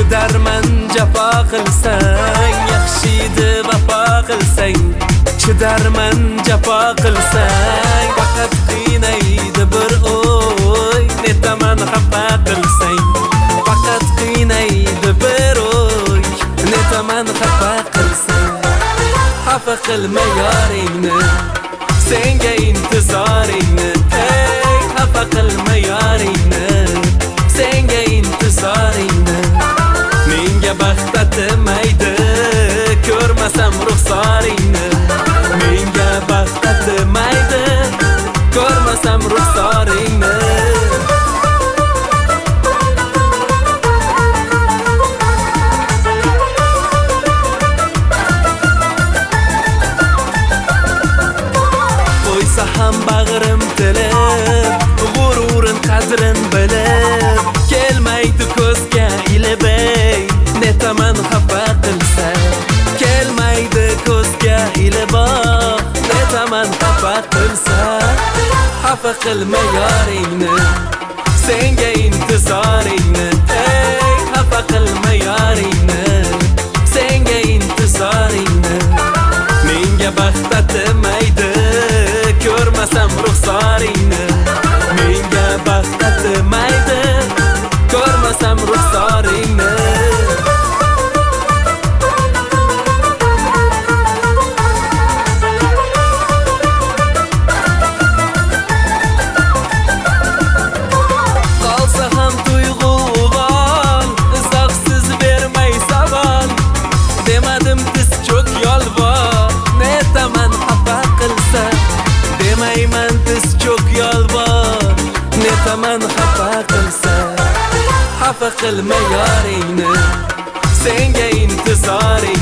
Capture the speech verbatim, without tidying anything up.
chidarman jafo qilsang, yaxshi deb vafo qilsang, chidarman jafo qilsang, faqat qiynaydi bir o'y, netaman xafa qilsang, faqat qiynaydi bir o'y, netaman xafa qilsang. Xafa qilma yoringni, senga intizoringni, ey xafa qilma yoringni, senga intizoringni. Menga baxt atamaydi, ko'rmasam ruxsoringni. Menga baxt atamaydi, ko'rmasam ruxsoringni. Qo'ysa ham bag'rim tilib, g'ururin qadrin bilib, kelmaydi ko'zga ilib, ey netaman xafa qilsa, kelmaydi ko'zga ilib, netaman xafa qilsa. Xafa qilma yoringni, senga intizoringni, ey xafa qilma yoringni, senga intizoringni. Menga baxt atamaydi, ko'rmasam ruxsoringni. Menga baxt atamaydi, ko'rmasam ruxsoringni. Qolsa ham tuyg'uval, izohsiz bermay savol, demadim tiz cho'k yolvor, netaman xafa qilsa, demayman tiz cho'k yolvor, netaman xafa qilsa. Xafa qilma yoringni, senga intizoring